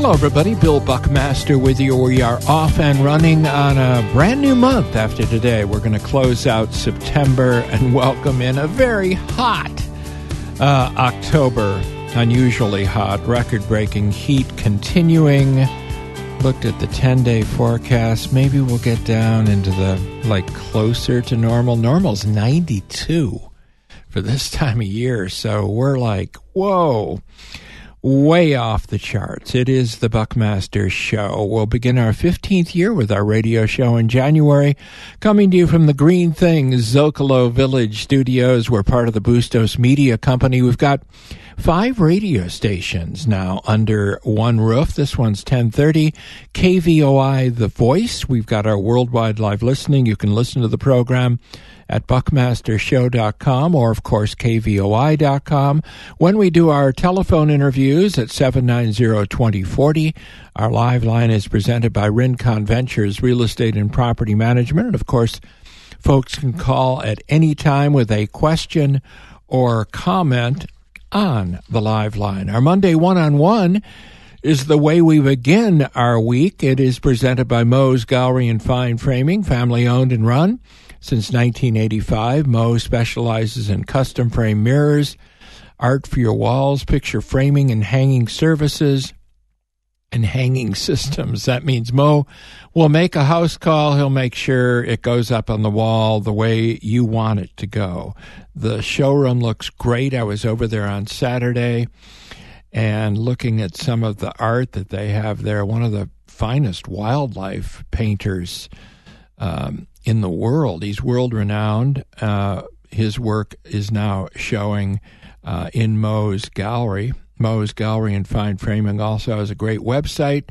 Hello, everybody. Bill Buckmaster with you. We are off and running on a brand new month after today. We're going to close out September and welcome in a very hot October. Unusually hot, record-breaking heat continuing. Looked at the 10-day forecast. Maybe we'll get down into the, closer to normal. Normal's 92 for this time of year. So we're like, whoa. Way off the charts. It is the Buckmaster Show. We'll begin our 15th year with our radio show in January, coming to you from the Green Thing Zocalo Village Studios. We're part of the Bustos Media Company. We've got 5 radio stations now under one roof. This one's 1030 KVOI The Voice. We've got our worldwide live listening. You can listen to the program at buckmastershow.com or, of course, kvoi.com. When we do our telephone interviews at 790-2040, our live line is presented by Rincon Ventures Real Estate and Property Management. And, of course, folks can call at any time with a question or comment on the live line. Our Monday one-on-one is the way we begin our week. It is presented by Moe's Gallery and Fine Framing, family-owned and run. Since 1985, Moe specializes in custom frame mirrors, art for your walls, picture framing and hanging services, and hanging systems. That means Moe will make a house call. He'll make sure it goes up on the wall the way you want it to go. The showroom looks great. I was over there on Saturday and looking at some of the art that they have there. One of the finest wildlife painters in the world. He's world-renowned. His work is now showing in Moe's Gallery. Moe's Gallery and Fine Framing also has a great website,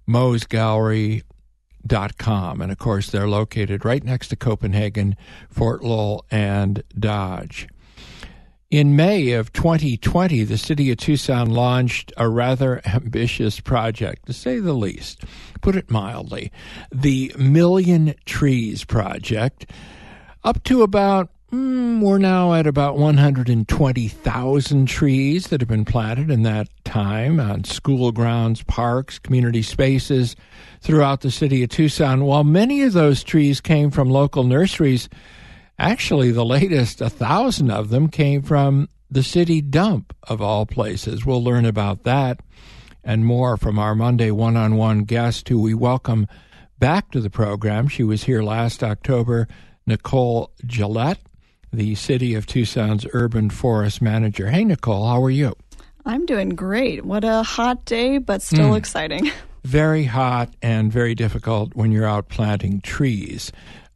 moesgallery.com. And, of course, they're located right next to Copenhagen, Fort Lowell, and Dodge. In May of 2020, the city of Tucson launched a rather ambitious project, to say the least, put it mildly, the Million Trees Project. Up to about, we're now at about 120,000 trees that have been planted in that time on school grounds, parks, community spaces throughout the city of Tucson. While many of those trees came from local nurseries, actually, the latest 1,000 of them came from the city dump, of all places. We'll learn about that and more from our Monday one-on-one guest, who we welcome back to the program. She was here last October, Nicole Gillette, the City of Tucson's Urban Forest Manager. Hey, Nicole, how are you? I'm doing great. What a hot day, but still exciting. Very hot and very difficult when you're out planting trees.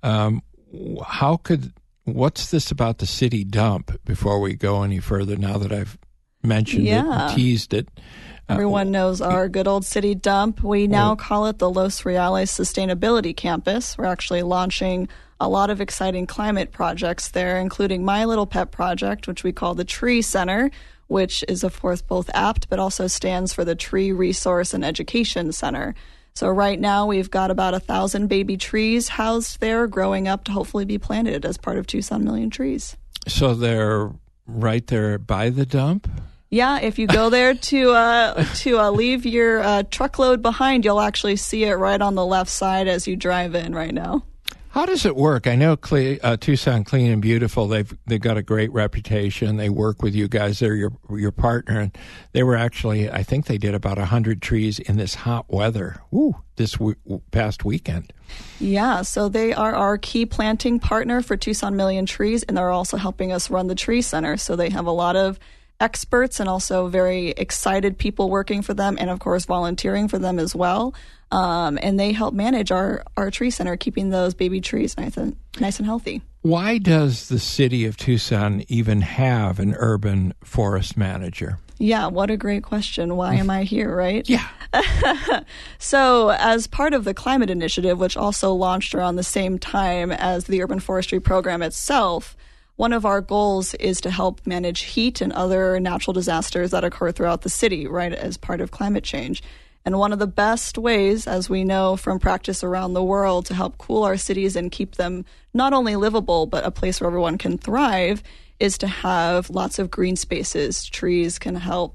What's this about the city dump before we go any further, now that I've mentioned it and teased it? Everyone knows our good old city dump. We now call it the Los Reales Sustainability Campus. We're actually launching a lot of exciting climate projects there, including my little pet project, which we call the Tree Center, which is, of course, both apt but also stands for the Tree Resource and Education Center. So right now we've got about 1,000 baby trees housed there, growing up to hopefully be planted as part of Tucson Million Trees. So they're right there by the dump? Yeah, if you go there to leave your truckload behind, you'll actually see it right on the left side as you drive in right now. How does it work? I know Tucson Clean and Beautiful, they've got a great reputation. They work with you guys. They're your partner. And they were actually, I think they did about 100 trees in this hot weather this past weekend. Yeah, so they are our key planting partner for Tucson Million Trees, and they're also helping us run the Tree Center. So they have a lot of experts and also very excited people working for them, and, of course, volunteering for them as well. And they help manage our tree center, keeping those baby trees nice and healthy. Why does the city of Tucson even have an urban forest manager? Yeah, what a great question. Why am I here, right? Yeah. So as part of the climate initiative, which also launched around the same time as the urban forestry program itself, one of our goals is to help manage heat and other natural disasters that occur throughout the city, right, as part of climate change. And one of the best ways, as we know from practice around the world, to help cool our cities and keep them not only livable, but a place where everyone can thrive, is to have lots of green spaces. Trees can help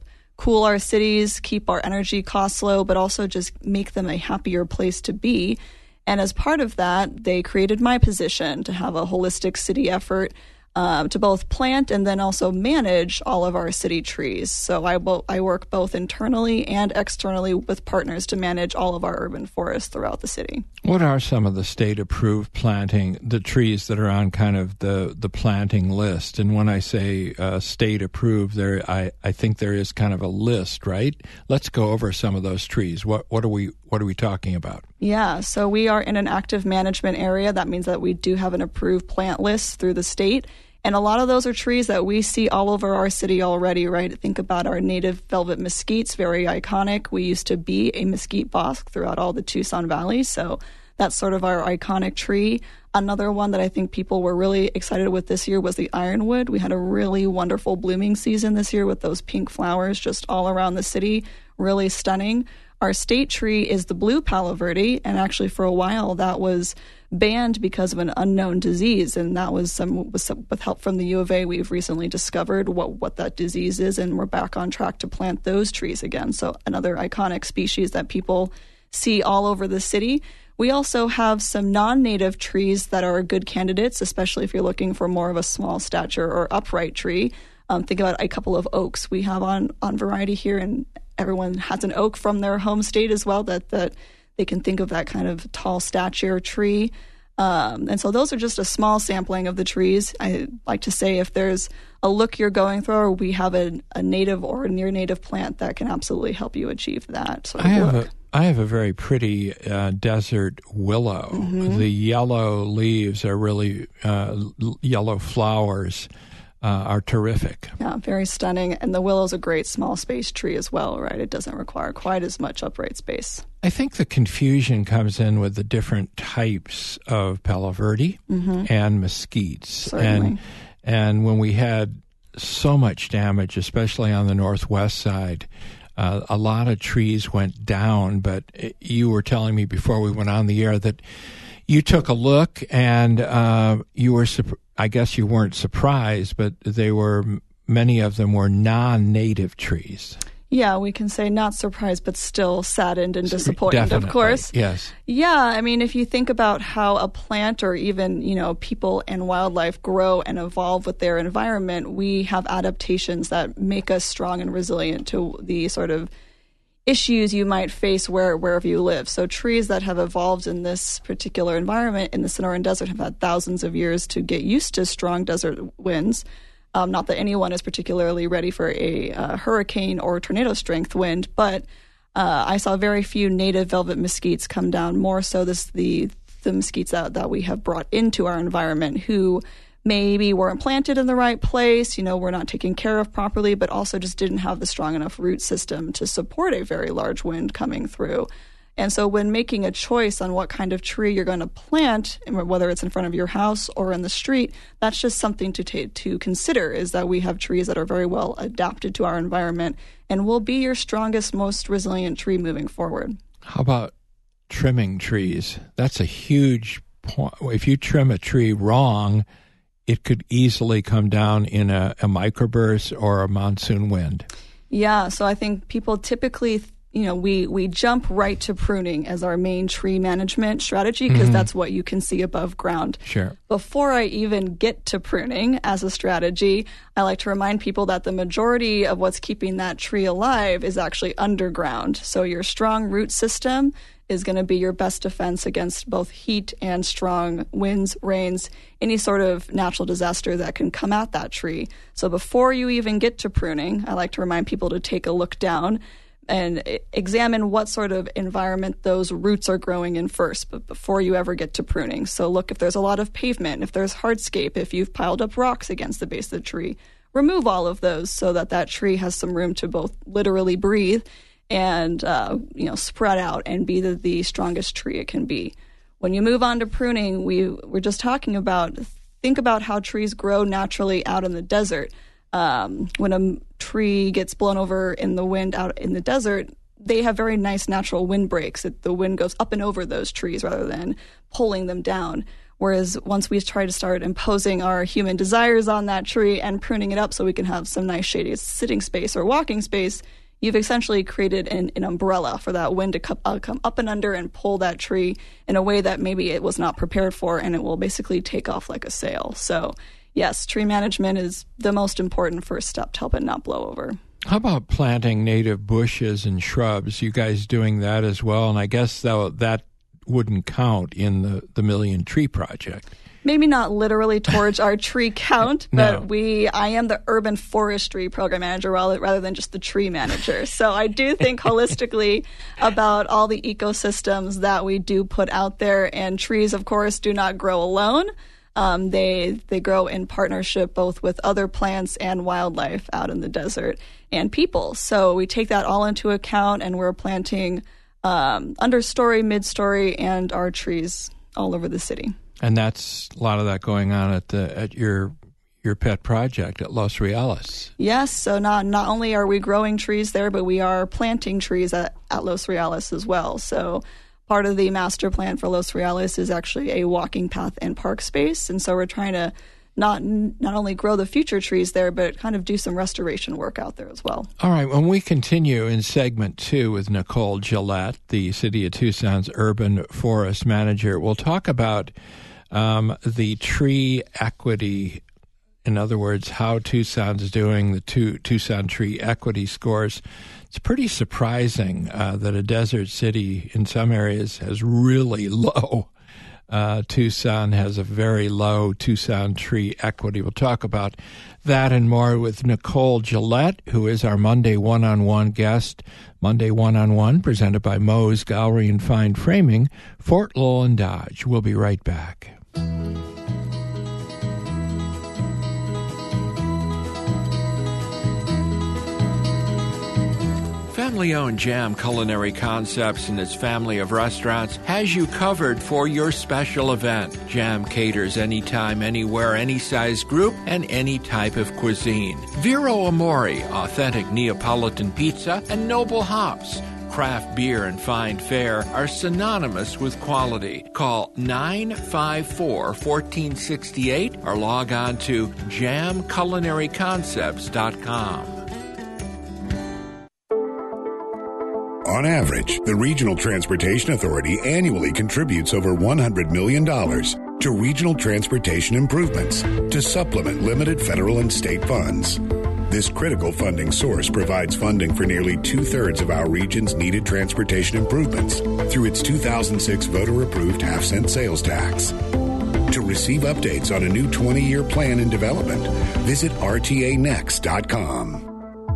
cool our cities, keep our energy costs low, but also just make them a happier place to be. And as part of that, they created my position to have a holistic city effort to both plant and then also manage all of our city trees. So I work both internally and externally with partners to manage all of our urban forests throughout the city. What are some of the state-approved the trees that are on kind of the planting list? And when I say state-approved, I think there is kind of a list, right? Let's go over some of those trees. What are we talking about? Yeah, so we are in an active management area. That means that we do have an approved plant list through the state. And a lot of those are trees that we see all over our city already, right? Think about our native velvet mesquites, very iconic. We used to be a mesquite bosque throughout all the Tucson Valley, so that's sort of our iconic tree. Another one that I think people were really excited with this year was the ironwood. We had a really wonderful blooming season this year with those pink flowers just all around the city, really stunning. Our state tree is the blue Palo Verde, and actually for a while that was banned because of an unknown disease, and that was with help from the U of A. We've recently discovered what that disease is, and we're back on track to plant those trees again. So another iconic species that people see all over the city. We also have some non-native trees that are good candidates, especially if you're looking for more of a small stature or upright tree. Think about a couple of oaks we have on Variety here, and everyone has an oak from their home state as well that they can think of that kind of tall stature tree. And so those are just a small sampling of the trees. I like to say if there's a look you're going through, or we have a native or a near native plant that can absolutely help you achieve that sort of look. I have a very pretty desert willow. Mm-hmm. The yellow leaves are really yellow flowers. Are terrific. Yeah, very stunning. And the willow's a great small space tree as well, right? It doesn't require quite as much upright space. I think the confusion comes in with the different types of Palo Verde and mesquites. Certainly. And when we had so much damage, especially on the northwest side, a lot of trees went down. But you were telling me before we went on the air that you took a look and you were I guess you weren't surprised, but many of them were non-native trees. Yeah, we can say not surprised, but still saddened and disappointed, Definitely, of course. Yes. Yeah, I mean, if you think about how a plant or even, people and wildlife grow and evolve with their environment, we have adaptations that make us strong and resilient to the sort of issues you might face wherever you live. So trees that have evolved in this particular environment in the Sonoran Desert have had thousands of years to get used to strong desert winds. Not that anyone is particularly ready for a hurricane or tornado strength wind, but I saw very few native velvet mesquites come down, more so the mesquites that we have brought into our environment who maybe weren't planted in the right place, were not taken care of properly, but also just didn't have the strong enough root system to support a very large wind coming through. And so when making a choice on what kind of tree you're going to plant, whether it's in front of your house or in the street, that's just something to consider, is that we have trees that are very well adapted to our environment and will be your strongest, most resilient tree moving forward. How about trimming trees? That's a huge point. If you trim a tree wrong, it could easily come down in a microburst or a monsoon wind. Yeah, so I think people typically, we jump right to pruning as our main tree management strategy because that's what you can see above ground. Sure. Before I even get to pruning as a strategy, I like to remind people that the majority of what's keeping that tree alive is actually underground. So your strong root system is going to be your best defense against both heat and strong winds, rains, any sort of natural disaster that can come at that tree. So before you even get to pruning, I like to remind people to take a look down and examine what sort of environment those roots are growing in first, but before you ever get to pruning. So look if there's a lot of pavement, if there's hardscape, if you've piled up rocks against the base of the tree. Remove all of those so that tree has some room to both literally breathe and spread out and be the strongest tree it can be. When you move on to pruning, we're just talking about, think about how trees grow naturally out in the desert. When a tree gets blown over in the wind out in the desert, they have very nice natural wind breaks. The wind goes up and over those trees rather than pulling them down. Whereas once we try to start imposing our human desires on that tree and pruning it up so we can have some nice shady sitting space or walking space, you've essentially created an umbrella for that wind to come up and under and pull that tree in a way that maybe it was not prepared for, and it will basically take off like a sail. So yes, tree management is the most important first step to help it not blow over. How about planting native bushes and shrubs? You guys doing that as well? And I guess that wouldn't count in the Million Tree Project. Maybe not literally towards our tree count, but No. I am the urban forestry program manager rather than just the tree manager. So I do think holistically about all the ecosystems that we do put out there. And trees, of course, do not grow alone. They grow in partnership both with other plants and wildlife out in the desert and people. So we take that all into account, and we're planting understory, midstory, and our trees all over the city. And that's a lot of that going on at your pet project at Los Reales. Yes, so not only are we growing trees there, but we are planting trees at Los Reales as well. So part of the master plan for Los Reales is actually a walking path and park space, and so we're trying to not only grow the future trees there, but kind of do some restoration work out there as well. All right, when we continue in segment 2 with Nicole Gillette, the City of Tucson's urban forest manager, we'll talk about the tree equity. In other words, how Tucson's doing, the Tucson tree equity scores. It's pretty surprising that a desert city in some areas has really low. Tucson has a very low Tucson tree equity. We'll talk about that and more with Nicole Gillette, who is our Monday One-on-One guest. Monday One-on-One, presented by Moe's Gallery and Fine Framing, Fort Lowell and Dodge. We'll be right back. Family-owned Jam Culinary Concepts and its family of restaurants has you covered for your special event. Jam caters anytime, anywhere, any size group, and any type of cuisine. Vero Amore, authentic Neapolitan pizza, and Noble Hops. Craft beer and fine fare are synonymous with quality. Call 954-1468 or log on to jamculinaryconcepts.com. On average, the Regional Transportation Authority annually contributes over $100 million to regional transportation improvements to supplement limited federal and state funds. This critical funding source provides funding for nearly 2/3 of our region's needed transportation improvements through its 2006 voter-approved half-cent sales tax. To receive updates on a new 20-year plan in development, visit rtanext.com.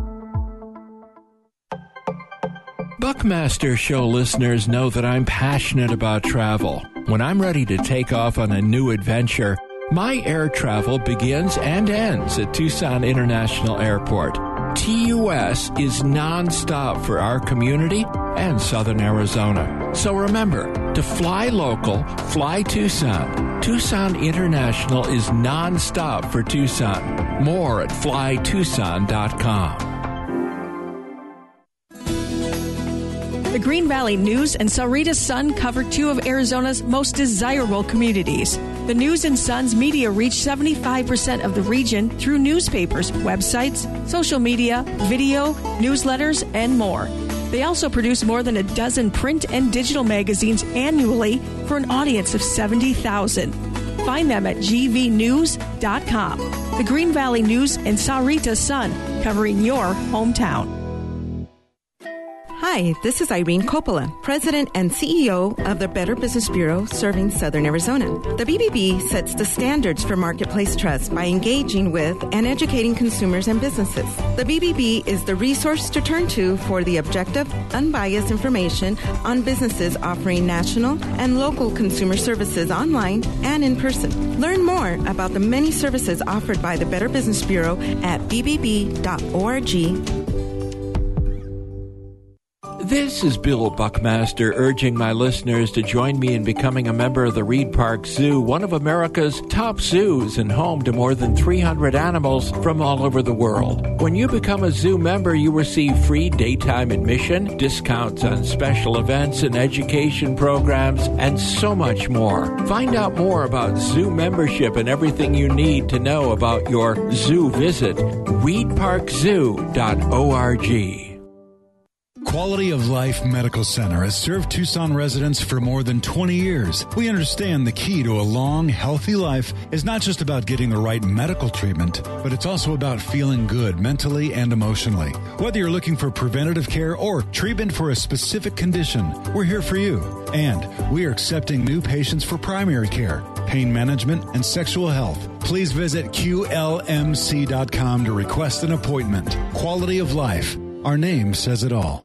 Buckmaster Show listeners know that I'm passionate about travel. When I'm ready to take off on a new adventure, my air travel begins and ends at Tucson International Airport. TUS is nonstop for our community and Southern Arizona. So remember, to fly local, fly Tucson. Tucson International is nonstop for Tucson. More at flytucson.com. The Green Valley News and Sahuarita Sun cover two of Arizona's most desirable communities. The News and Sun's media reach 75% of the region through newspapers, websites, social media, video, newsletters, and more. They also produce more than a dozen print and digital magazines annually for an audience of 70,000. Find them at gvnews.com. The Green Valley News and Sahuarita Sun, covering your hometown. Hi, this is Irene Coppola, President and CEO of the Better Business Bureau serving Southern Arizona. The BBB sets the standards for marketplace trust by engaging with and educating consumers and businesses. The BBB is the resource to turn to for the objective, unbiased information on businesses offering national and local consumer services online and in person. Learn more about the many services offered by the Better Business Bureau at bbb.org. This is Bill Buckmaster urging my listeners to join me in becoming a member of the Reed Park Zoo, one of America's top zoos and home to more than 300 animals from all over the world. When you become a zoo member, you receive free daytime admission, discounts on special events and education programs, and so much more. Find out more about zoo membership and everything you need to know about your zoo visit. ReedParkZoo.org. Quality of Life Medical Center has served Tucson residents for more than 20 years. We understand the key to a long, healthy life is not just about getting the right medical treatment, but it's also about feeling good mentally and emotionally. Whether you're looking for preventative care or treatment for a specific condition, we're here for you. And we are accepting new patients for primary care, pain management, and sexual health. Please visit QLMC.com to request an appointment. Quality of Life. Our name says it all.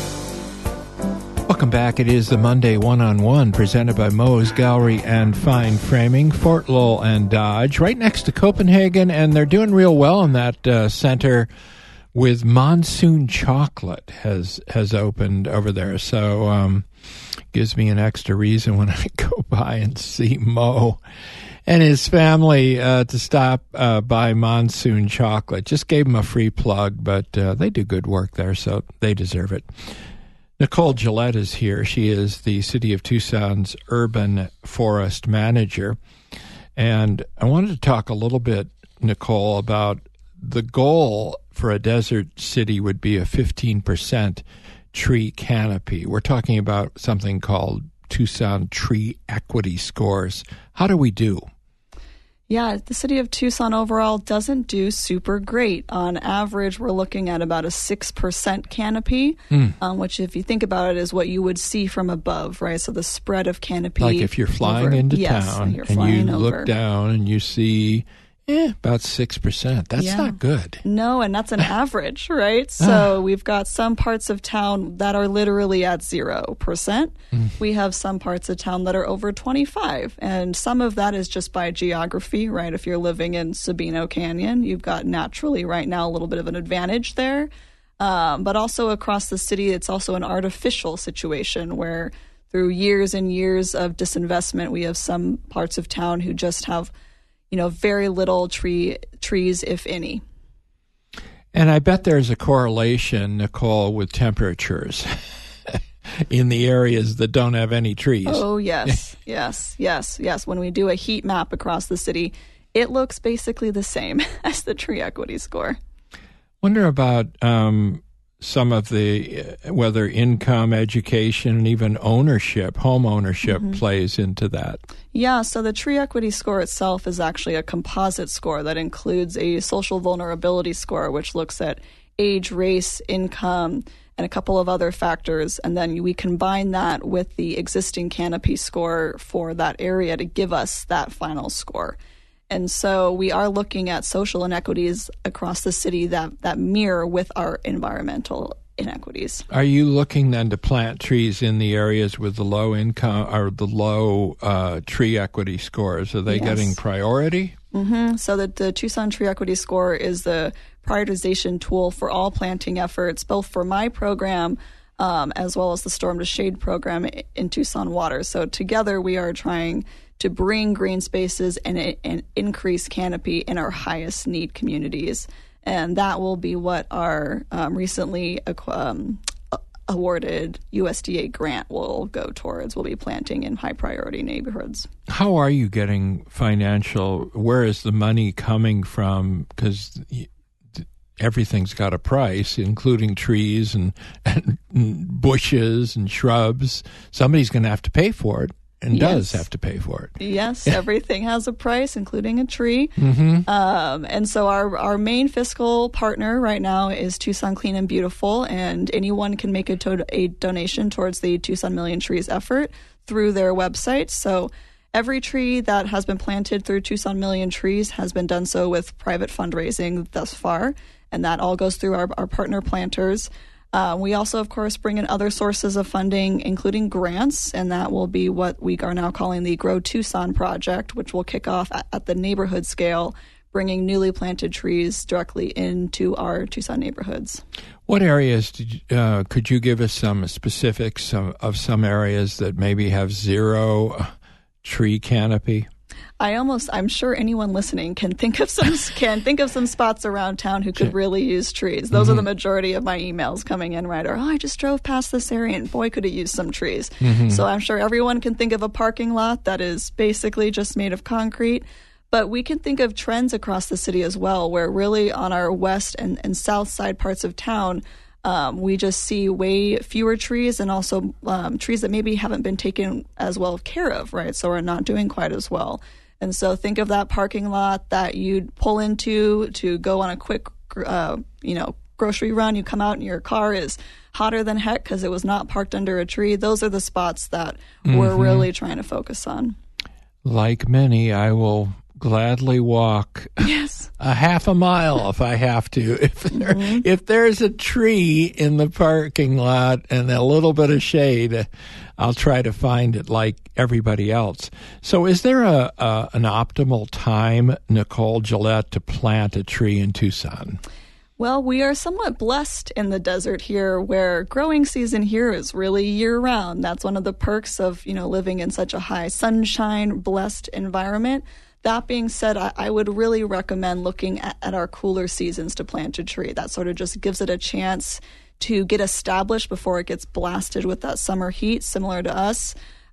Welcome back. It is the Monday One-on-One presented by Moe's Gallery and Fine Framing, Fort Lowell and Dodge, right next to Copenhagen, and they're doing real well in that center with Monsoon Chocolate has opened over there. So gives me an extra reason when I go by and see Moe and his family to stop by Monsoon Chocolate. Just gave them a free plug, but they do good work there, so they deserve it. Nicole Gillette is here. She is the City of Tucson's urban forest manager. And I wanted to talk a little bit, Nicole, about the goal for a desert city would be a 15% tree canopy. We're talking about something called Tucson Tree Equity Scores. How do we do? Yeah, the city of Tucson overall doesn't do super great. On average, we're looking at about a 6% canopy, which if you think about it is what you would see from above, right? So the spread of canopy. Like if you're flying into town and you look down and you see about 6%. That's not good. No, and that's an average, right? So we've got some parts of town that are literally at 0%. We have some parts of town that are over 25%. And some of that is just by geography, right? If you're living in Sabino Canyon, you've got naturally right now a little bit of an advantage there. But also across the city, it's also an artificial situation where through years and years of disinvestment, we have some parts of town who just have very little trees, if any. And I bet there's a correlation, Nicole, with temperatures in the areas that don't have any trees. Oh, yes, yes. When we do a heat map across the city, it looks basically the same as the tree equity score. Wonder about some of the, whether income, education, and even ownership, home ownership plays into that. Yeah, so the tree equity score itself is actually a composite score that includes a social vulnerability score, which looks at age, race, income, and a couple of other factors. And then we combine that with the existing canopy score for that area to give us that final score. And so we are looking at social inequities across the city that mirror with our environmental inequities. Are you looking then to plant trees in the areas with the low income or the low tree equity scores? Are they getting priority? So the Tucson Tree Equity Score is the prioritization tool for all planting efforts, both for my program as well as the Storm to Shade program in Tucson Water. So together we are trying to bring green spaces and increase canopy in our highest need communities. And that will be what our recently awarded USDA grant will go towards. We'll be planting in high priority neighborhoods. How are you getting financial? Where is the money coming from? Because everything's got a price, including trees and bushes and shrubs. Somebody's going to have to pay for it. And does have to pay for it. Yes, everything has a price, including a tree. And so our main fiscal partner right now is Tucson Clean and Beautiful, and anyone can make a donation towards the Tucson Million Trees effort through their website. So every tree that has been planted through Tucson Million Trees has been done so with private fundraising thus far, and that all goes through our partner planters. We also, of course, bring in other sources of funding, including grants, and that will be what we are now calling the Grow Tucson project, which will kick off at the neighborhood scale, bringing newly planted trees directly into our Tucson neighborhoods. What areas could you give us some specifics of some areas that maybe have zero tree canopy? I'm sure anyone listening can think of some spots around town who could really use trees. Those are the majority of my emails coming in, right? Or, I just drove past this area and boy, could it use some trees. So I'm sure everyone can think of a parking lot that is basically just made of concrete. But we can think of trends across the city as well, where really on our west and south side parts of town, We just see way fewer trees, and also trees that maybe haven't been taken as well care of, right? So are not doing quite as well. And so think of that parking lot that you'd pull into to go on a quick, grocery run. You come out and your car is hotter than heck because it was not parked under a tree. Those are the spots that we're really trying to focus on. Like many, I will gladly walk a half a mile if I have to. If there's a tree in the parking lot and a little bit of shade, I'll try to find it like everybody else. So is there an optimal time, Nicole Gillette, to plant a tree in Tucson? Well, we are somewhat blessed in the desert here, where growing season here is really year-round. That's one of the perks of, living in such a high sunshine, blessed environment. That being said, I would really recommend looking at our cooler seasons to plant a tree. That sort of just gives it a chance to get established before it gets blasted with that summer heat, similar to us.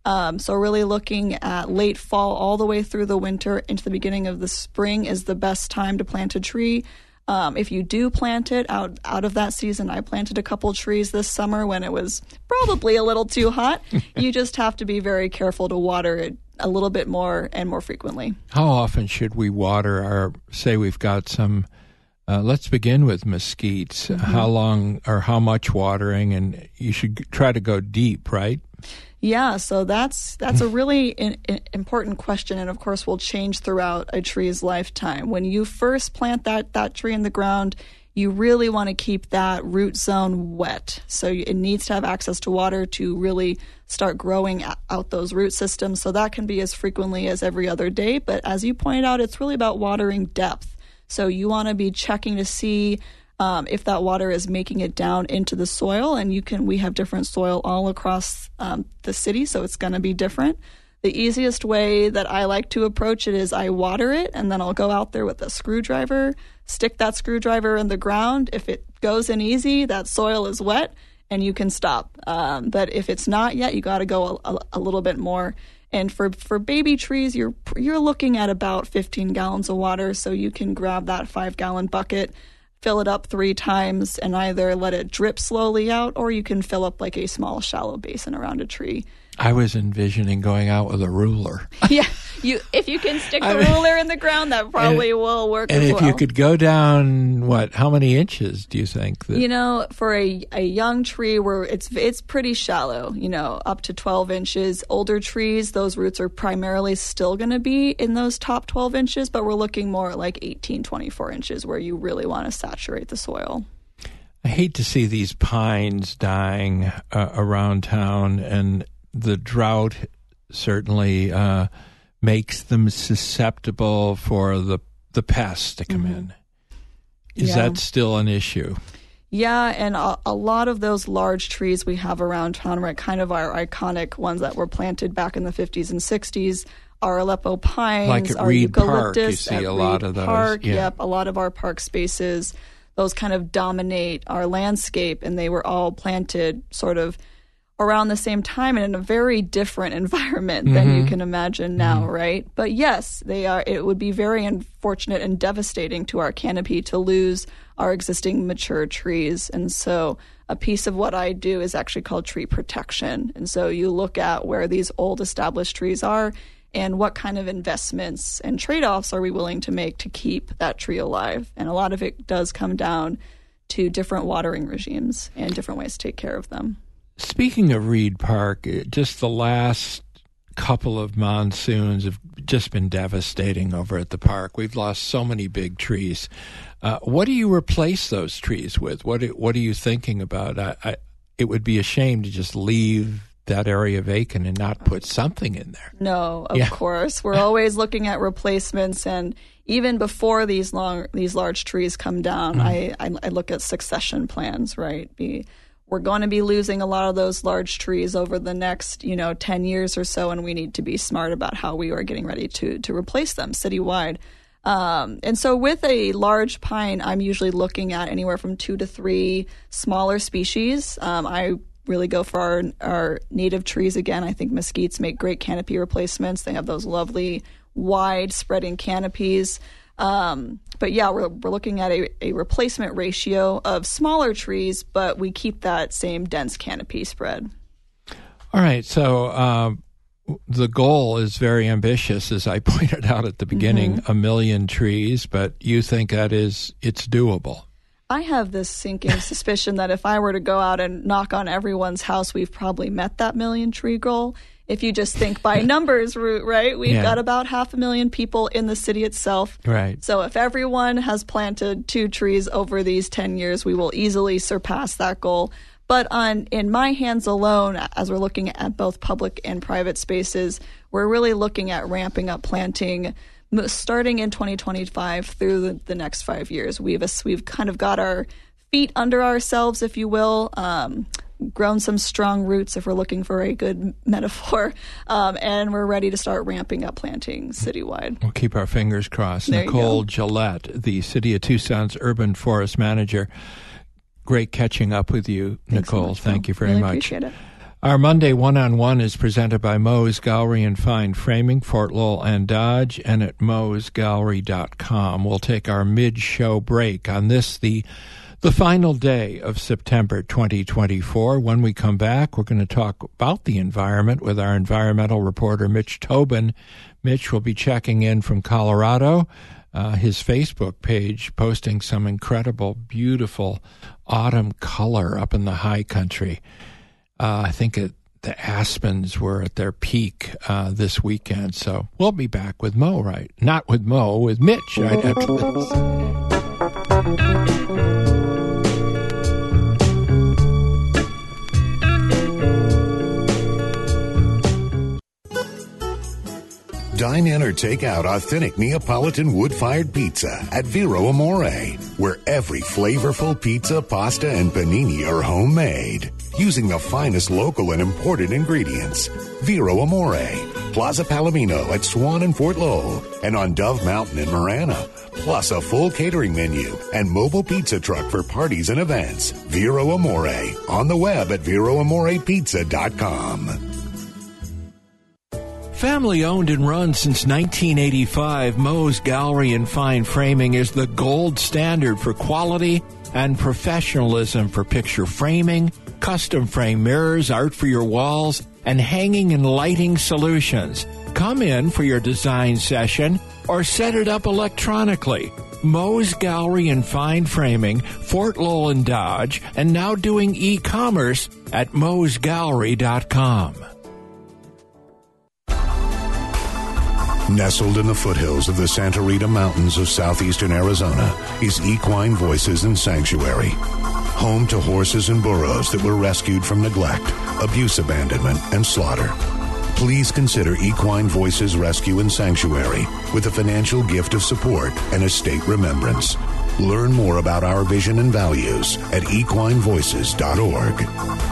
So really looking at late fall all the way through the winter into the beginning of the spring is the best time to plant a tree. If you do plant it out of that season, I planted a couple trees this summer when it was probably a little too hot. You just have to be very careful to water it a little bit more and more frequently. How often should we water say we've got some, let's begin with mesquites. How long or how much watering? And you should try to go deep, right? Yeah, so that's a really important question, and of course will change throughout a tree's lifetime. When you first plant that tree in the ground, you really want to keep that root zone wet. So it needs to have access to water to really start growing out those root systems. So that can be as frequently as every other day. But as you pointed out, it's really about watering depth. So you want to be checking to see if that water is making it down into the soil, and we have different soil all across the city, so it's going to be different. The easiest way that I like to approach it is I water it, and then I'll go out there with a screwdriver, stick that screwdriver in the ground. If it goes in easy, that soil is wet, and you can stop. But if it's not yet, you got to go a little bit more. And for baby trees, you're looking at about 15 gallons of water, so you can grab that 5-gallon bucket, fill it up 3 times, and either let it drip slowly out, or you can fill up like a small shallow basin around a tree. I was envisioning going out with a ruler. Yeah, if you can stick the ruler in the ground, that probably will work as well. And if you could go down, how many inches do you think? For a young tree, it's pretty shallow, up to 12 inches. Older trees, those roots are primarily still going to be in those top 12 inches, but we're looking more at like 18, 24 inches where you really want to saturate the soil. I hate to see these pines dying around town, and the drought certainly makes them susceptible for the pests to come in. Is that still an issue? Yeah, and a lot of those large trees we have around town, right, kind of our iconic ones that were planted back in the 50s and 60s, our Aleppo pines, like at our Reed eucalyptus, Park, you see a lot of those. Park, Yep, a lot of our park spaces, those kind of dominate our landscape, and they were all planted sort of around the same time and in a very different environment than you can imagine now, right? But yes, they are. It would be very unfortunate and devastating to our canopy to lose our existing mature trees. And so a piece of what I do is actually called tree protection. And so you look at where these old established trees are and what kind of investments and trade-offs are we willing to make to keep that tree alive. And a lot of it does come down to different watering regimes and different ways to take care of them. Speaking of Reed Park, just the last couple of monsoons have just been devastating over at the park. We've lost so many big trees. What do you replace those trees with? What are you thinking about? It would be a shame to just leave that area vacant and not put something in there. No, of course. We're always looking at replacements, and even before these large trees come down, I look at succession plans, right? We're going to be losing a lot of those large trees over the next, 10 years or so, and we need to be smart about how we are getting ready to replace them citywide. And so with a large pine, I'm usually looking at anywhere from 2 to 3 smaller species. I really go for our native trees again. I think mesquites make great canopy replacements. They have those lovely wide spreading canopies. But yeah, we're looking at a replacement ratio of smaller trees, but we keep that same dense canopy spread. All right, so the goal is very ambitious, as I pointed out at the beginning, 1 million trees, but you think it's doable. I have this sinking suspicion that if I were to go out and knock on everyone's house, we've probably met that 1 million tree goal. If you just think by numbers route, right? We've got about 500,000 people in the city itself. Right. So if everyone has planted 2 trees over these 10 years, we will easily surpass that goal. But in my hands alone, as we're looking at both public and private spaces, we're really looking at ramping up planting starting in 2025 through the next 5 years. We've kind of got our feet under ourselves, if you will, grown some strong roots, if we're looking for a good metaphor, and we're ready to start ramping up planting citywide. We'll keep our fingers crossed. There Nicole Gillette, the City of Tucson's Urban Forest Manager. Great catching up with you, Thanks Nicole. so much, Thank you very really much. Appreciate it. Our Monday one-on-one is presented by Moe's Gallery and Fine Framing, Fort Lowell and Dodge, and at moesgallery.com. We'll take our mid-show break on this, the final day of September 2024. When we come back, we're going to talk about the environment with our environmental reporter, Mitch Tobin. Mitch will be checking in from Colorado. His Facebook page posting some incredible, beautiful autumn color up in the high country. I think the aspens were at their peak this weekend. So we'll be back with Mo, right? Not with Mo, with Mitch. Right after this. Dine in or take out authentic Neapolitan wood-fired pizza at Vero Amore, where every flavorful pizza, pasta, and panini are homemade, using the finest local and imported ingredients. Vero Amore, Plaza Palomino at Swan and Fort Lowell, and on Dove Mountain in Marana, plus a full catering menu and mobile pizza truck for parties and events. Vero Amore, on the web at VeroAmorePizza.com. Family owned and run since 1985, Moe's Gallery and Fine Framing is the gold standard for quality and professionalism for picture framing, custom frame mirrors, art for your walls, and hanging and lighting solutions. Come in for your design session or set it up electronically. Moe's Gallery and Fine Framing, Fort Lowell and Dodge, and now doing e-commerce at moesgallery.com. Nestled in the foothills of the Santa Rita Mountains of southeastern Arizona is Equine Voices and Sanctuary, home to horses and burros that were rescued from neglect, abuse, abandonment, and slaughter. Please consider Equine Voices Rescue and Sanctuary with a financial gift of support and estate remembrance. Learn more about our vision and values at equinevoices.org.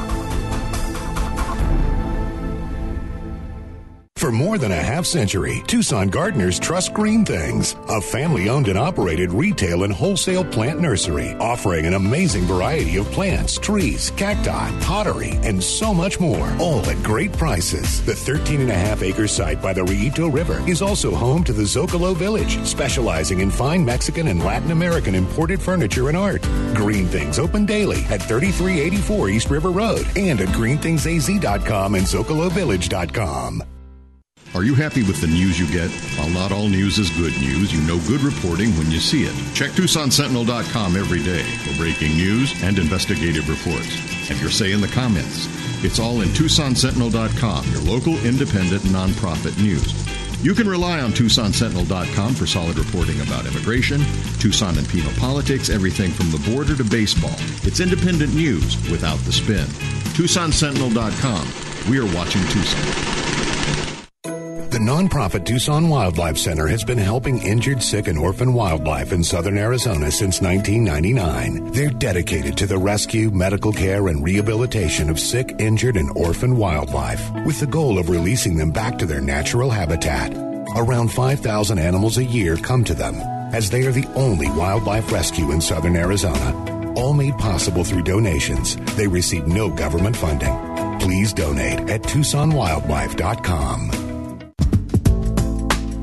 For more than a half-century, Tucson gardeners trust Green Things, a family-owned and operated retail and wholesale plant nursery offering an amazing variety of plants, trees, cacti, pottery, and so much more, all at great prices. The 13.5-acre site by the Rillito River is also home to the Zocalo Village, specializing in fine Mexican and Latin American imported furniture and art. Green Things open daily at 3384 East River Road and at greenthingsaz.com and zocalovillage.com. Are you happy with the news you get? While not all news is good news, you know good reporting when you see it. Check TucsonSentinel.com every day for breaking news and investigative reports. Have your say in the comments. It's all in TucsonSentinel.com, your local independent nonprofit news. You can rely on TucsonSentinel.com for solid reporting about immigration, Tucson and penal politics, everything from the border to baseball. It's independent news without the spin. TucsonSentinel.com. We are watching Tucson. The nonprofit Tucson Wildlife Center has been helping injured, sick, and orphan wildlife in southern Arizona since 1999. They're dedicated to the rescue, medical care, and rehabilitation of sick, injured, and orphan wildlife, with the goal of releasing them back to their natural habitat. Around 5,000 animals a year come to them, as they are the only wildlife rescue in southern Arizona. All made possible through donations. They receive no government funding. Please donate at TucsonWildlife.com.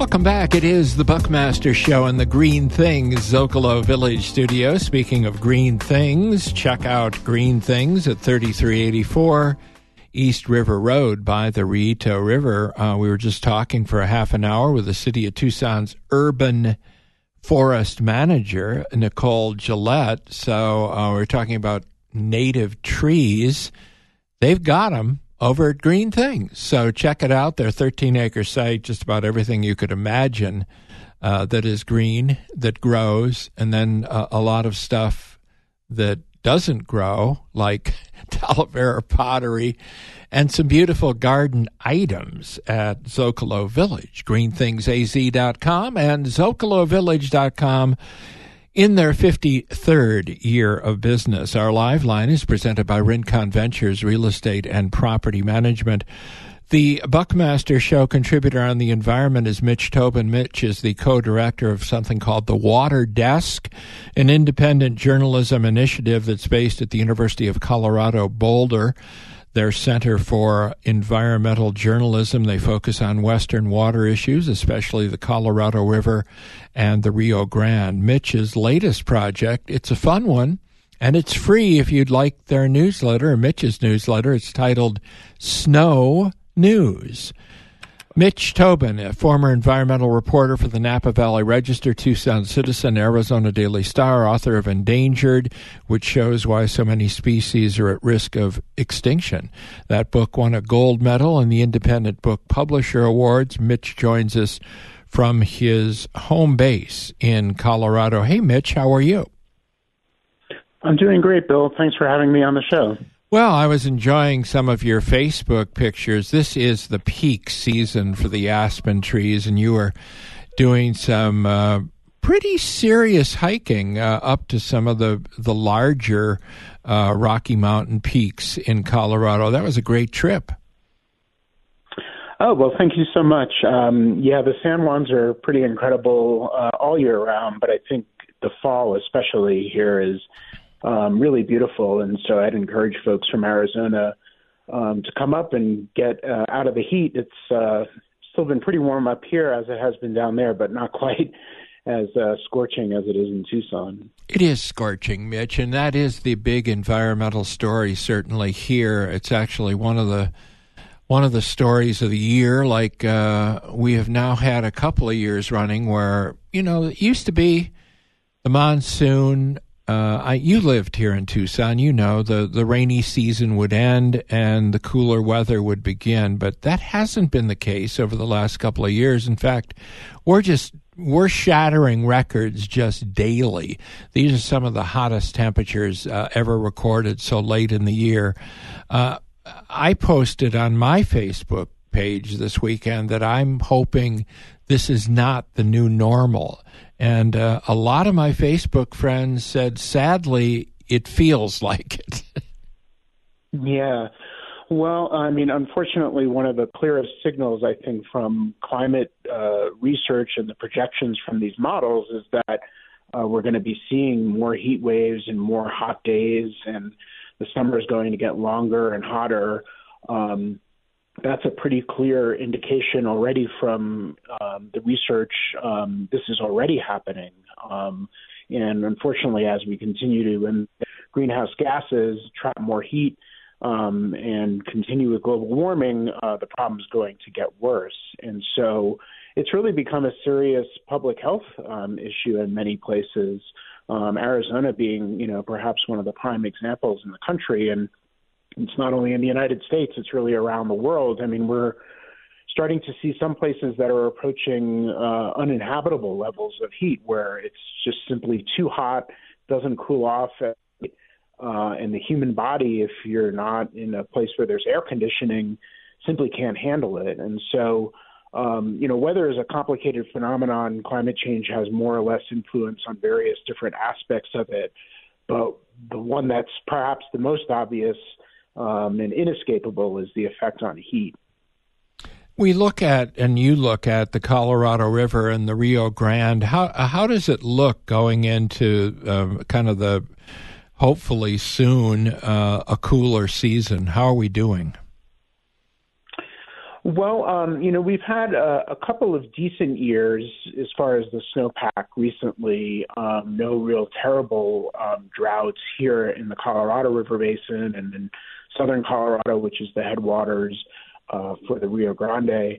Welcome back. It is the Buckmaster Show in the Green Things Zocalo Village studio. Speaking of green things, check out Green Things at 3384 East River Road by the Rito River. We were just talking for a half an hour with the City of Tucson's urban forest manager, Nicole Gillette. So we're talking about native trees. They've got them over at Green Things. So check it out. Their 13-acre site, just about everything you could imagine that is green, that grows, and then a lot of stuff that doesn't grow, like Talavera pottery, and some beautiful garden items at Zocalo Village. GreenThingsAZ.com and ZocaloVillage.com. In their 53rd year of business, our live line is presented by Rincon Ventures Real Estate and Property Management. The Buckmaster Show contributor on the environment is Mitch Tobin. Mitch is the co-director of something called the Water Desk, an independent journalism initiative that's based at the University of Colorado Boulder. Their Center for Environmental Journalism, they focus on Western water issues, especially the Colorado River and the Rio Grande. Mitch's latest project, it's a fun one, and it's free if you'd like their newsletter, Mitch's newsletter. It's titled Snow News. Mitch Tobin, a former environmental reporter for the Napa Valley Register, Tucson Citizen, Arizona Daily Star, author of Endangered, which shows why so many species are at risk of extinction. That book won a gold medal in the Independent Book Publisher Awards. Mitch joins us from his home base in Colorado. Hey, Mitch, how are you? I'm doing great, Bill. Thanks for having me on the show. Well, I was enjoying some of your Facebook pictures. This is the peak season for the aspen trees, and you are doing some pretty serious hiking up to some of the larger Rocky Mountain peaks in Colorado. That was a great trip. Oh, well, thank you so much. Yeah, the San Juans are pretty incredible all year round, but I think the fall especially here is really beautiful, and so I'd encourage folks from Arizona to come up and get out of the heat. It's still been pretty warm up here as it has been down there, but not quite as scorching as it is in Tucson. It is scorching, Mitch, and that is the big environmental story certainly here. It's actually one of the stories of the year. Like we have now had a couple of years running where, it used to be the monsoon. You lived here in Tucson, the rainy season would end and the cooler weather would begin, but that hasn't been the case over the last couple of years. In fact, we're shattering records just daily. These are some of the hottest temperatures ever recorded so late in the year. I posted on my Facebook page this weekend that I'm hoping this is not the new normal. And a lot of my Facebook friends said, sadly, it feels like it. Yeah. Well, I mean, unfortunately, one of the clearest signals, I think, from climate research and the projections from these models is that we're going to be seeing more heat waves and more hot days, and the summer is going to get longer and hotter. That's a pretty clear indication already from the research. This is already happening. And unfortunately, as we continue to emit greenhouse gases, trap more heat, and continue with global warming, the problem is going to get worse. And so it's really become a serious public health issue in many places, Arizona being, perhaps one of the prime examples in the country. And it's not only in the United States, it's really around the world. I mean, we're starting to see some places that are approaching uninhabitable levels of heat where it's just simply too hot, doesn't cool off. And the human body, if you're not in a place where there's air conditioning, simply can't handle it. And so, weather is a complicated phenomenon. Climate change has more or less influence on various different aspects of it. But the one that's perhaps the most obvious and inescapable is the effect on heat. We look at, and you look at, the Colorado River and the Rio Grande. How does it look going into kind of the, hopefully soon, a cooler season? How are we doing? Well, we've had a couple of decent years as far as the snowpack recently. No real terrible droughts here in the Colorado River Basin and in southern Colorado, which is the headwaters for the Rio Grande.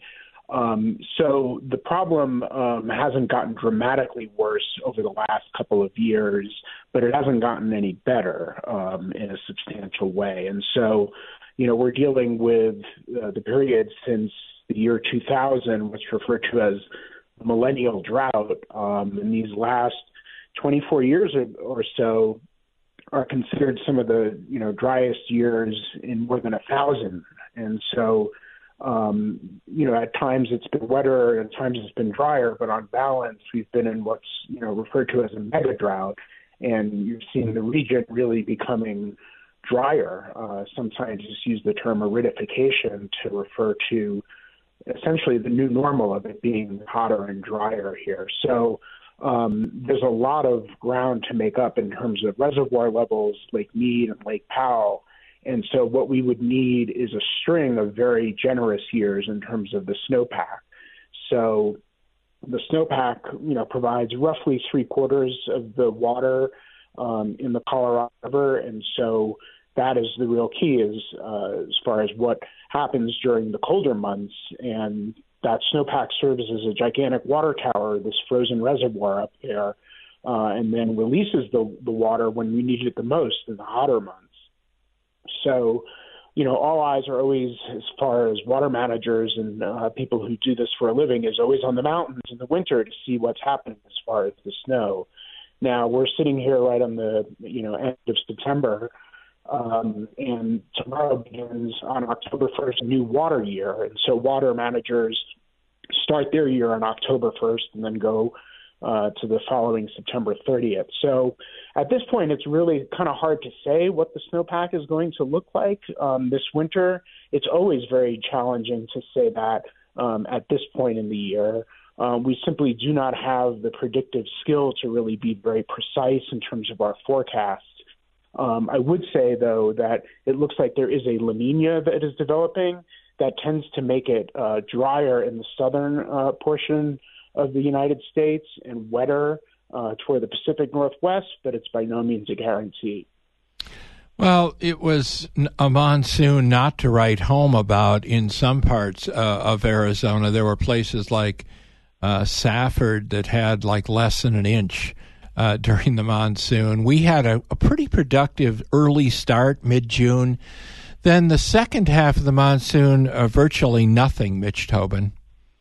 So the problem hasn't gotten dramatically worse over the last couple of years, but it hasn't gotten any better in a substantial way. And so, we're dealing with the period since the year 2000, what's referred to as the millennial drought. And these last 24 years or so are considered some of the, driest years in more than 1,000. And so, at times it's been wetter and at times it's been drier, but on balance, we've been in what's, referred to as a mega drought. And you've seen the region really becoming drier. Sometimes just use the term aridification to refer to essentially the new normal of it being hotter and drier here. So there's a lot of ground to make up in terms of reservoir levels, Lake Mead and Lake Powell. And so what we would need is a string of very generous years in terms of the snowpack. So the snowpack, provides roughly 3/4 of the water in the Colorado River. And so that is the real key is as far as what happens during the colder months. And that snowpack serves as a gigantic water tower, this frozen reservoir up there, and then releases the water when we need it the most in the hotter months. So, all eyes are always, as far as water managers and people who do this for a living, is always on the mountains in the winter to see what's happening as far as the snow. Now, we're sitting here right on the, end of September, and tomorrow begins on October 1st a new water year. And so water managers start their year on October 1st and then go to the following September 30th. So at this point, it's really kind of hard to say what the snowpack is going to look like this winter. It's always very challenging to say that at this point in the year. We simply do not have the predictive skill to really be very precise in terms of our forecasts. I would say, though, that it looks like there is a La Nina that is developing that tends to make it drier in the southern portion of the United States and wetter toward the Pacific Northwest, but it's by no means a guarantee. Well, it was a monsoon not to write home about in some parts of Arizona. There were places like Safford that had like less than an inch during the monsoon. We had a pretty productive early start, mid-June. Then the second half of the monsoon, virtually nothing, Mitch Tobin.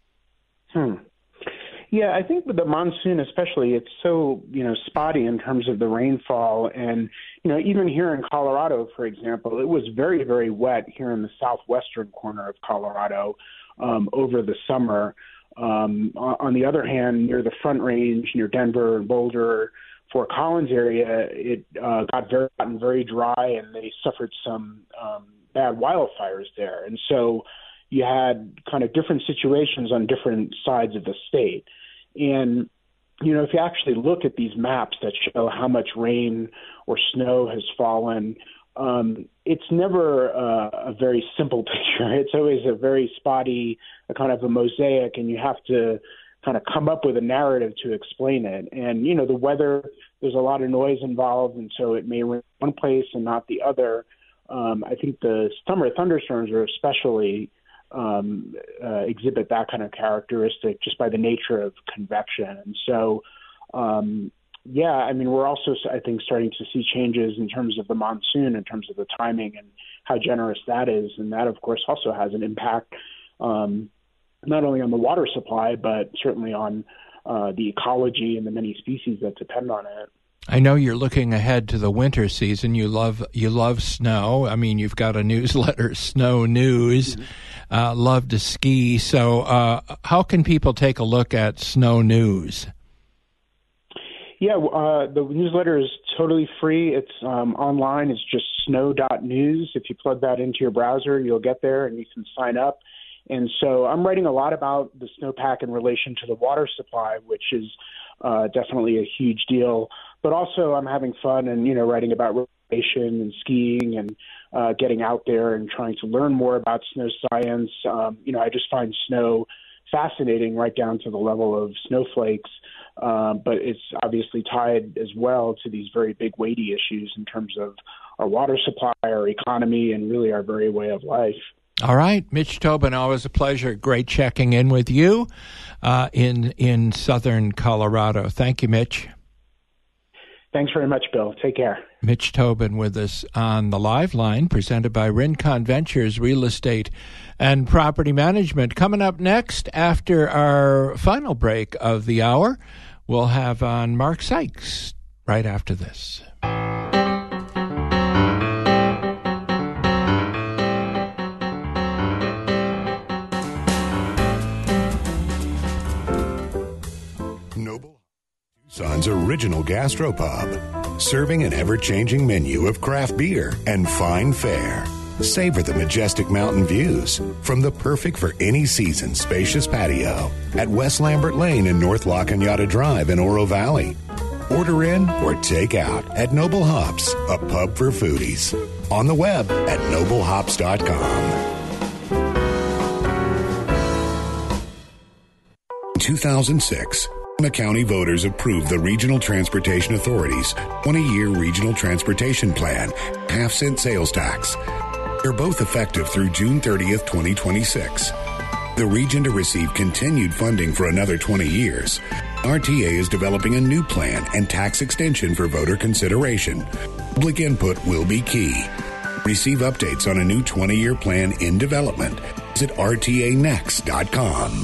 Yeah, I think with the monsoon especially, it's so, spotty in terms of the rainfall. And, even here in Colorado, for example, it was very, very wet here in the southwestern corner of Colorado over the summer. On the other hand, near the Front Range, near Denver and Boulder, Fort Collins area, it got very hot and very dry, and they suffered some bad wildfires there. And so you had kind of different situations on different sides of the state. And, if you actually look at these maps that show how much rain or snow has fallen, it's never a very simple picture. It's always a very spotty, a kind of a mosaic, and you have to kind of come up with a narrative to explain it. And, the weather, there's a lot of noise involved, and so it may rain one place and not the other. I think the summer thunderstorms are especially exhibit that kind of characteristic just by the nature of convection. And so, we're also, I think, starting to see changes in terms of the monsoon, in terms of the timing and how generous that is. And that, of course, also has an impact not only on the water supply, but certainly on the ecology and the many species that depend on it. I know you're looking ahead to the winter season. You love snow. I mean, you've got a newsletter, Snow News. Love to ski. So how can people take a look at Snow News? Yeah, the newsletter is totally free. It's online. It's just snow.news. If you plug that into your browser, you'll get there and you can sign up. And so I'm writing a lot about the snowpack in relation to the water supply, which is definitely a huge deal. But also I'm having fun and, writing about recreation and skiing and getting out there and trying to learn more about snow science. I just find snow fascinating right down to the level of snowflakes, but it's obviously tied as well to these very big weighty issues in terms of our water supply, our economy, and really our very way of life. All right, Mitch Tobin, always a pleasure. Great checking in with you in southern Colorado. Thank you, Mitch. Thanks very much, Bill. Take care. Mitch Tobin with us on the live line, presented by Rincon Ventures Real Estate and Property Management. Coming up next, after our final break of the hour, we'll have on Mark Sykes right after this. Tucson's original gastropub, serving an ever-changing menu of craft beer and fine fare. Savor the majestic mountain views from the perfect for any season spacious patio at West Lambert Lane and North La Cañada Drive in Oro Valley. Order in or take out at Noble Hops, a pub for foodies. On the web at noblehops.com. In 2006, County voters approved the Regional Transportation Authority's 20-year Regional Transportation Plan, half-cent sales tax. They're both effective through June 30th, 2026. The region to receive continued funding for another 20 years. RTA is developing a new plan and tax extension for voter consideration. Public input will be key. Receive updates on a new 20-year plan in development. Visit RTAnext.com.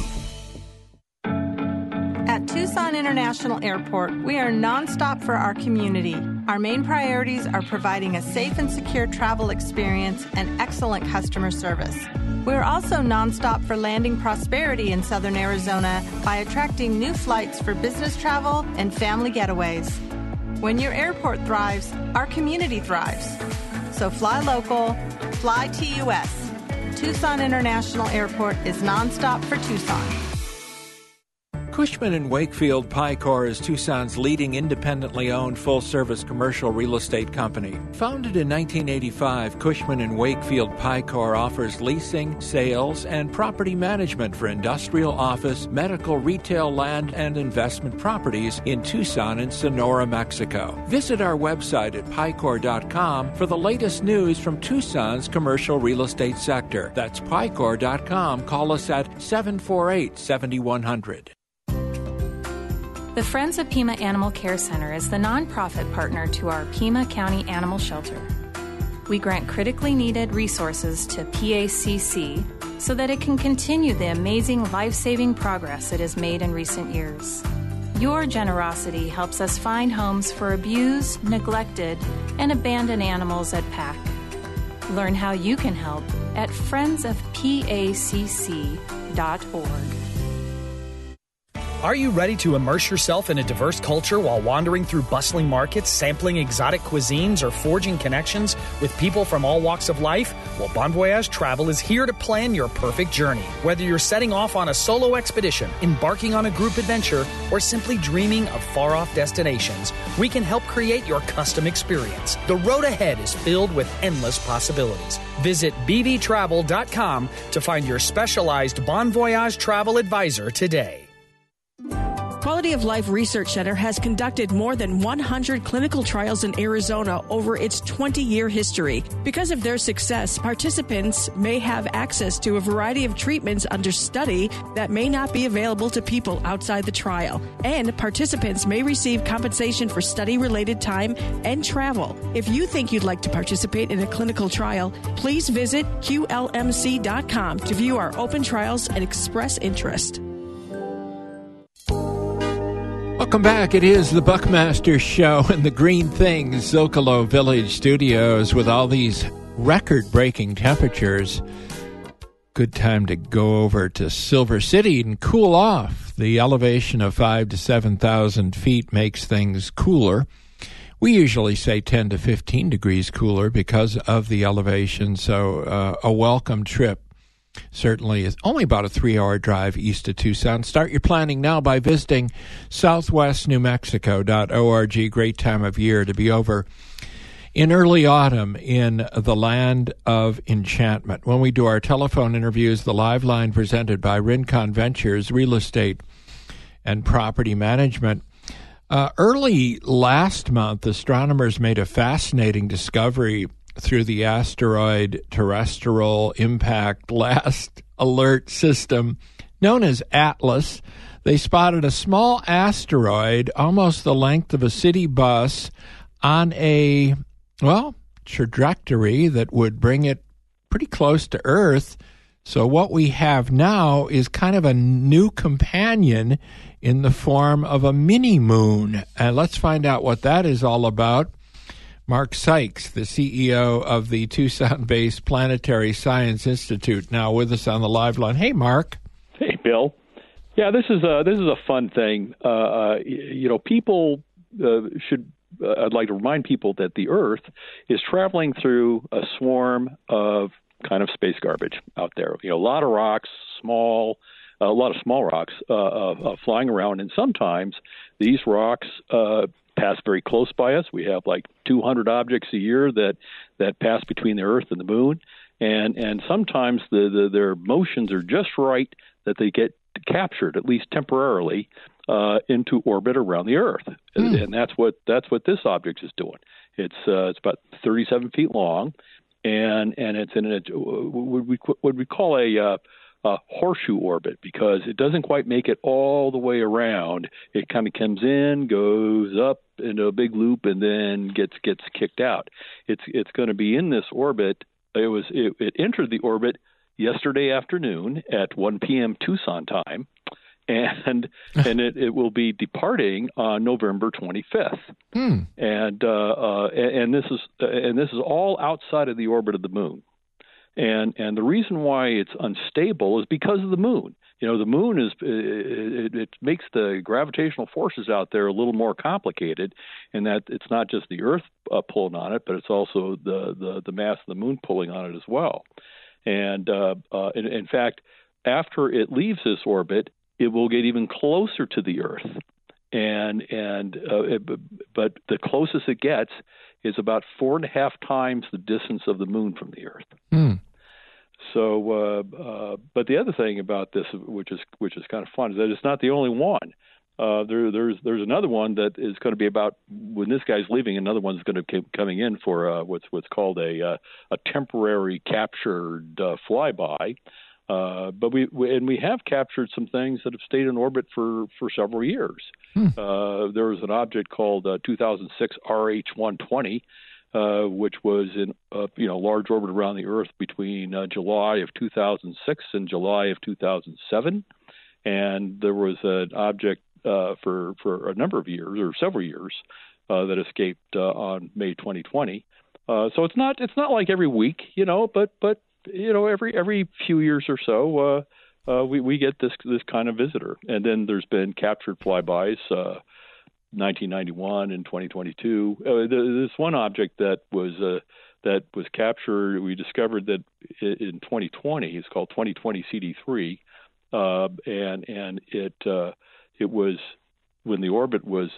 At Tucson International Airport, we are nonstop for our community. Our main priorities are providing a safe and secure travel experience and excellent customer service. We're also nonstop for landing prosperity in Southern Arizona by attracting new flights for business travel and family getaways. When your airport thrives, our community thrives. So fly local, fly TUS. Tucson International Airport is nonstop for Tucson. Cushman & Wakefield Picor is Tucson's leading independently owned full-service commercial real estate company. Founded in 1985, Cushman & Wakefield Picor offers leasing, sales, and property management for industrial, office, medical, retail, land, and investment properties in Tucson and Sonora, Mexico. Visit our website at picor.com for the latest news from Tucson's commercial real estate sector. That's picor.com. Call us at 748-7100. The Friends of Pima Animal Care Center is the nonprofit partner to our Pima County Animal Shelter. We grant critically needed resources to PACC so that it can continue the amazing life-saving progress it has made in recent years. Your generosity helps us find homes for abused, neglected, and abandoned animals at PAC. Learn how you can help at friendsofpacc.org. Are you ready to immerse yourself in a diverse culture while wandering through bustling markets, sampling exotic cuisines, or forging connections with people from all walks of life? Well, Bon Voyage Travel is here to plan your perfect journey. Whether you're setting off on a solo expedition, embarking on a group adventure, or simply dreaming of far-off destinations, we can help create your custom experience. The road ahead is filled with endless possibilities. Visit bvtravel.com to find your specialized Bon Voyage travel advisor today. Quality of Life Research Center has conducted more than 100 clinical trials in Arizona over its 20-year history. Because of their success, participants may have access to a variety of treatments under study that may not be available to people outside the trial. And participants may receive compensation for study-related time and travel. If you think you'd like to participate in a clinical trial, please visit QLMC.com to view our open trials and express interest. Welcome back. It is the Buckmaster Show in the Green Things Zocalo Village Studios with all these record-breaking temperatures. Good time to go over to Silver City and cool off. The elevation of 5,000 to 7,000 feet makes things cooler. We usually say 10 to 15 degrees cooler because of the elevation, so a welcome trip. Certainly is only about a 3-hour drive east of Tucson. Start your planning now by visiting southwestnewmexico.org. Great time of year to be over in early autumn in the land of enchantment. When we do our telephone interviews, the live line presented by Rincon Ventures Real Estate and Property Management. Early last month, astronomers made a fascinating discovery through the Asteroid Terrestrial Impact Last Alert System known as ATLAS. They spotted a small asteroid almost the length of a city bus on a, trajectory that would bring it pretty close to Earth. So what we have now is kind of a new companion in the form of a mini-moon. And let's find out what that is all about. Mark Sykes, the CEO of the Tucson-based Planetary Science Institute, now with us on the live line. Hey, Mark. Hey, Bill. Yeah, this is a fun thing. People should. I'd like to remind people that the Earth is traveling through a swarm of kind of space garbage out there. A lot of rocks, a lot of small rocks flying around, and sometimes these rocks pass very close by us. We have like 200 objects a year that pass between the Earth and the Moon, and sometimes their motions are just right that they get captured, at least temporarily, into orbit around the Earth, and that's what this object is doing. It's about 37 feet long, and it's in what we call a horseshoe orbit, because it doesn't quite make it all the way around. It kind of comes in, goes up into a big loop, and then gets kicked out. It's going to be in this orbit. It entered the orbit yesterday afternoon at 1 p.m. Tucson time. And it will be departing on November 25th, and this is all outside of the orbit of the Moon, and the reason why it's unstable is because of the Moon. The Moon it makes the gravitational forces out there a little more complicated, in that it's not just the Earth pulling on it, but it's also the mass of the Moon pulling on it as well. And in fact, after it leaves this orbit, it will get even closer to the Earth, but the closest it gets is about 4.5 times the distance of the Moon from the Earth. So, but the other thing about this, which is kind of fun, is that it's not the only one. There's another one that is going to be about, when this guy's leaving, another one's going to keep coming in for what's called a temporary captured flyby. But we have captured some things that have stayed in orbit for several years. There was an object called 2006 RH-120, which was in large orbit around the Earth between July of 2006 and July of 2007, and there was an object for a number of years, or several years, that escaped on May 2020. So it's not like every week, but every few years or so, we get this kind of visitor. And then there's been captured flybys, 1991 and 2022. This one object that was captured, we discovered that in 2020. It's called 2020 CD3, and it was, when the orbit was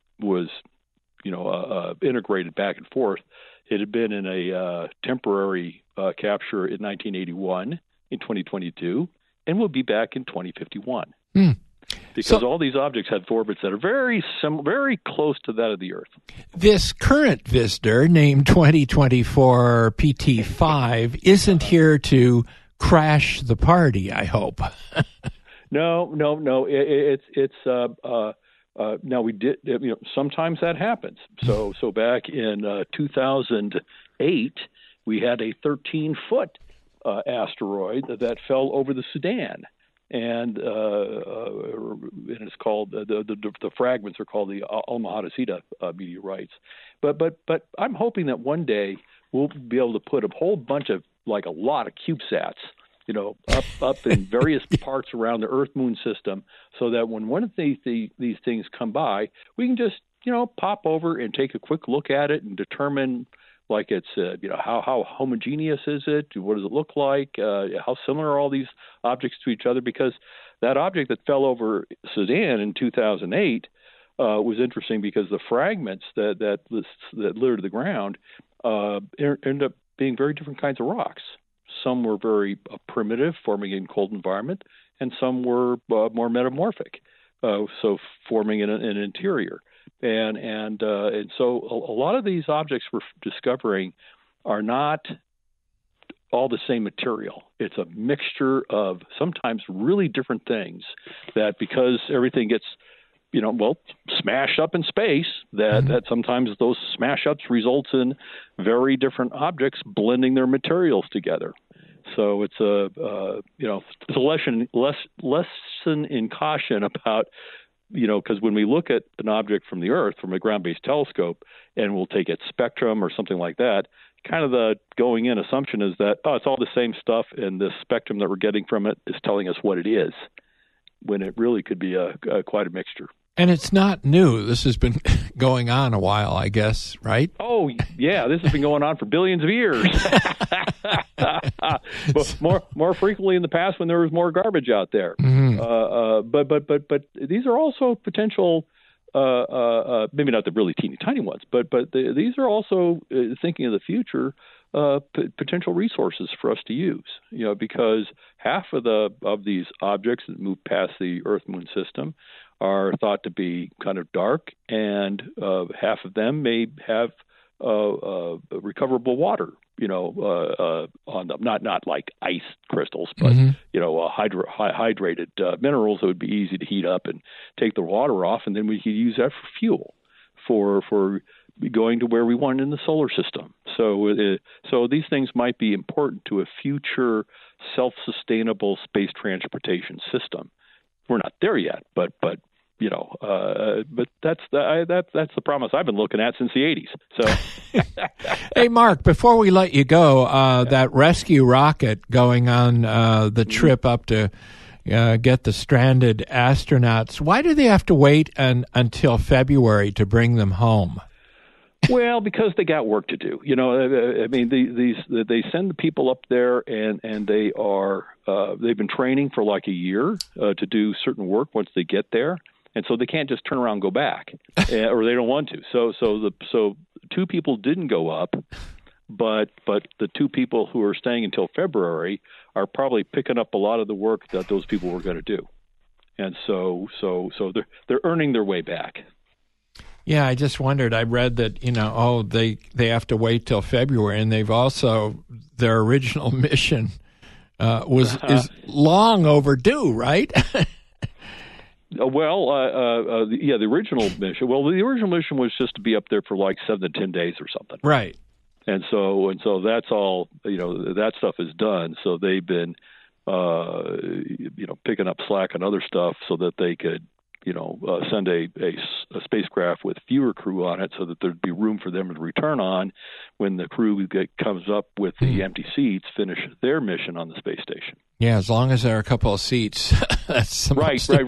integrated back and forth. It had been in a temporary capture in 1981, in 2022, and will be back in 2051. Because all these objects have orbits that are very close to that of the Earth. This current visitor, named 2024 PT5, isn't here to crash the party, I hope. No. Now we did. Sometimes that happens. So back in 2008, we had a 13-foot asteroid that fell over the Sudan, and it's called the fragments are called the Almahadasita meteorites. But I'm hoping that one day we'll be able to put a whole bunch of, like, a lot of CubeSats, up in various parts around the Earth-Moon system, so that when one of these things come by, we can just, pop over and take a quick look at it and determine, like, it's, how homogeneous is it? What does it look like? How similar are all these objects to each other? Because that object that fell over Sudan in 2008 was interesting, because the fragments that littered the ground ended up being very different kinds of rocks. Some were very primitive, forming in cold environment, and some were more metamorphic, so forming in an interior. And so a lot of these objects we're discovering are not all the same material. It's a mixture of sometimes really different things that, because everything gets smashed up in space, that sometimes those smash ups results in very different objects blending their materials together. So it's it's a lesson in caution about, because when we look at an object from the Earth, from a ground-based telescope, and we'll take its spectrum or something like that, kind of the going in assumption is that, it's all the same stuff, and the spectrum that we're getting from it is telling us what it is, when it really could be quite a mixture. And it's not new. This has been going on a while, I guess, right? Oh, yeah. This has been going on for billions of years. But more frequently in the past when there was more garbage out there. Mm-hmm. But these are also potential, maybe not the really teeny tiny ones, but these are also, thinking of the future, potential resources for us to use. Because half of these objects that move past the Earth-Moon system are thought to be kind of dark, and half of them may have recoverable water, on them. Not like ice crystals, but hydrated minerals that would be easy to heat up and take the water off, and then we could use that for fuel, for going to where we want in the solar system. So these things might be important to a future self-sustainable space transportation system. We're not there yet, but that's the promise I've been looking at since the 80s. So, hey, Mark, before we let you go, that rescue rocket going on the trip up to get the stranded astronauts, why do they have to wait until February to bring them home? Well, because they got work to do. I mean, they send the people up there, and they are they've been training for like a year to do certain work once they get there. And so they can't just turn around and go back, or they don't want to. So two people didn't go up, but the two people who are staying until February are probably picking up a lot of the work that those people were going to do, and so they're earning their way back. Yeah, I just wondered. I read that they have to wait till February, and they've also, their original mission is long overdue, right? The original mission. Well, the original mission was just to be up there for like 7 to 10 days or something. Right. And so that's all. That stuff is done. So they've been, picking up slack on other stuff so that they could, send a spacecraft with fewer crew on it, so that there'd be room for them to return on when the crew comes up with the empty seats, finish their mission on the space station. Yeah, as long as there are a couple of seats. That's the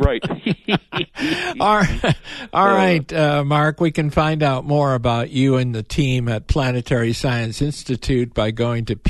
right. All right, Mark, we can find out more about you and the team at Planetary Science Institute by going to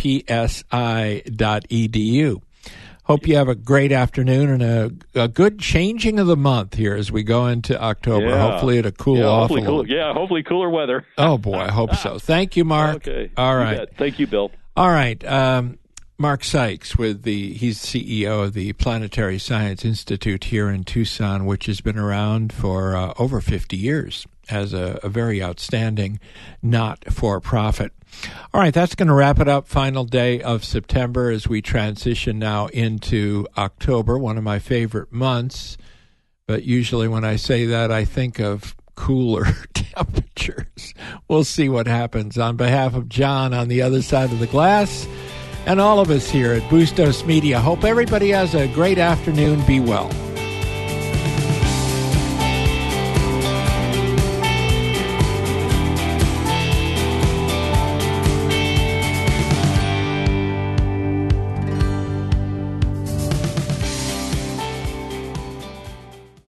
psi.edu. Hope you have a great afternoon and a good changing of the month here as we go into October. Yeah. Hopefully it'll cool off a little. Hopefully cooler weather. Oh, boy, I hope so. Thank you, Mark. Okay. All right. Thank you, Bill. All right. Mark Sykes, he's CEO of the Planetary Science Institute here in Tucson, which has been around for over 50 years as a very outstanding not-for-profit. All right, that's going to wrap it up. Final day of September as we transition now into October, one of my favorite months. But usually when I say that, I think of cooler temperatures. We'll see what happens. On behalf of John on the other side of the glass and all of us here at Bustos Media, hope everybody has a great afternoon. Be well.